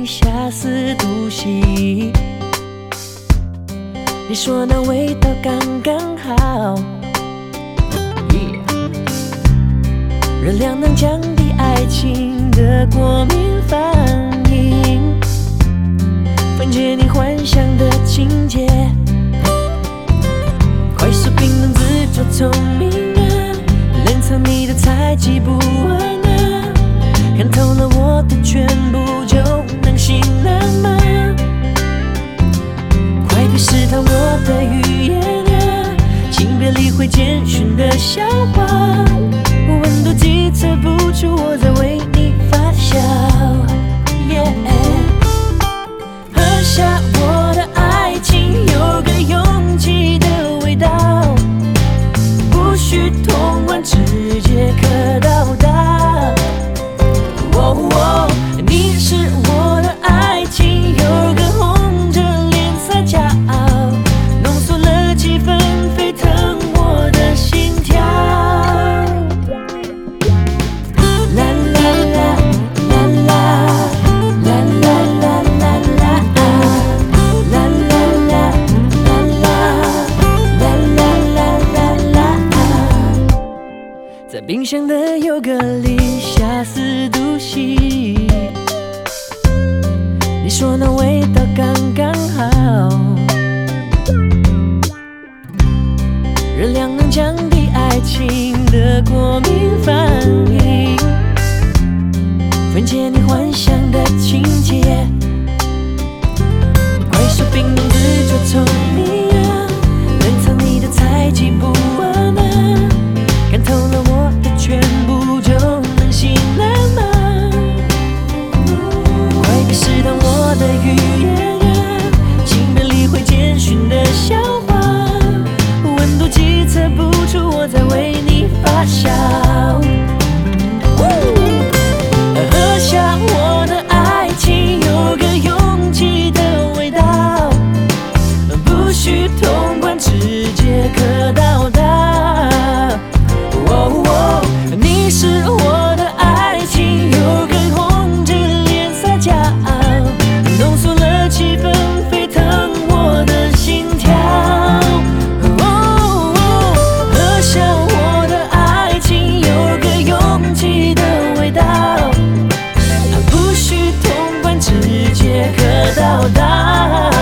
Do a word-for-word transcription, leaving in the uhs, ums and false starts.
下四度 C。你说那味道刚刚好， yeah， 热量能降低爱情的过敏反应，分解你幻想的情节，快速冰冷自作聪明啊，冷藏你的猜忌不安啊，看透了我的全部就能醒了吗？快别试探我的语言啊，请别理会简讯的笑话，温度计测不出我在为你发酵， yeah， 喝下我的爱情，有个勇气的味道，不需通关，直接可到达。哦哦，你是我的爱情，有个红着脸撒娇，浓缩了气氛，沸腾我的心跳。啦啦啦啦啦啦啦啦啦啦啦啦啦啦啦啦，在冰箱的优格里下四度 C。你说那味道刚刚好，热量能降低爱情的过敏反应，分解你幻想的情节，快速冰冷自作聪明啊，冷藏你的猜忌不安啊，看透了我的全部就能醒了吗？快别试探我的语言啊，请别理会简讯的笑话，温度计测不出我在为你发酵。喝下我的爱情，有个勇气的味道，不需通关，直接可到达。哦哦，你是我的爱情，有个红着脸撒娇，浓缩了气氛，沸腾我的心跳。哦哦，喝下我的爱情，有个勇气的味道，不需通关，直接可到达。